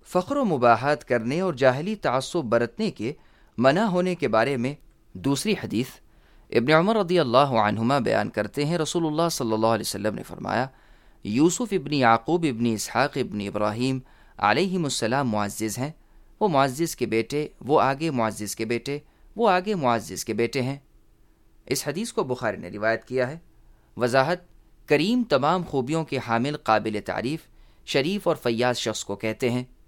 फ़ख्र व मुबाहात करने और जाहिली तअस्सुब बरतने के मना होने के बारे में दूसरी हदीस इब्न उमर रज़ियल्लाहु अन्हुमा बयान करते हैं, रसूलुल्लाह सल्लल्लाहु अलैहि वसल्लम ने फरमाया, यूसुफ इब्न याकूब इब्न इसहाक़ इब्न इब्राहीम अलैहिमुस्सलाम मुअज़्ज़िज़ हैं। वो मुअज़्ज़िज़ के बेटे, वो आगे मुअज़्ज़िज़ के बेटे, वो आगे मुअज़्ज़िज़ के बेटे हैं। इस हदीस को बुखारी ने रिवायत किया है। वज़ाहत: करीम तमाम खूबियों के हामिल, काबिल तारीफ़, शरीफ और फ़य्याज़ शख्स को कहते हैं।